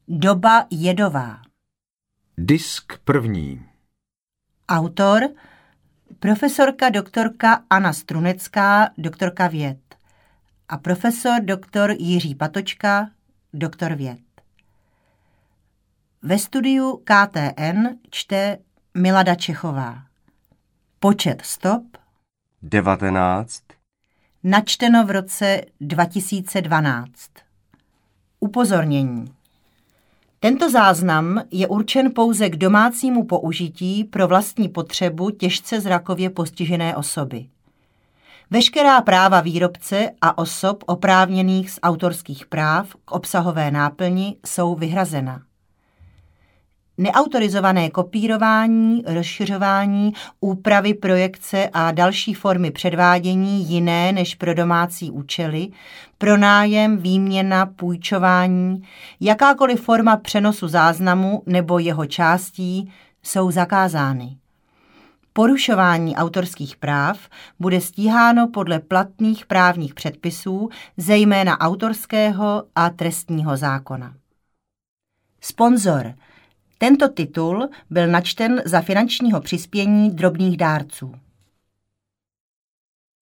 Doba jedová. Disk první. Autor profesorka doktorka Anna Strunecká, doktorka věd, a profesor doktor Jiří Patočka, doktor věd. Ve studiu KTN čte Milada Čechová. Počet stop 19. Načteno v roce 2012. Upozornění. Tento záznam je určen pouze k domácímu použití pro vlastní potřebu těžce zrakově postižené osoby. Veškerá práva výrobce a osob oprávněných z autorských práv k obsahové náplni jsou vyhrazena. Neautorizované kopírování, rozšiřování, úpravy, projekce a další formy předvádění jiné než pro domácí účely, pronájem, výměna, půjčování, jakákoliv forma přenosu záznamu nebo jeho částí jsou zakázány. Porušování autorských práv bude stíháno podle platných právních předpisů, zejména autorského a trestního zákona. Sponzor. Tento titul byl načten za finančního přispění drobných dárců.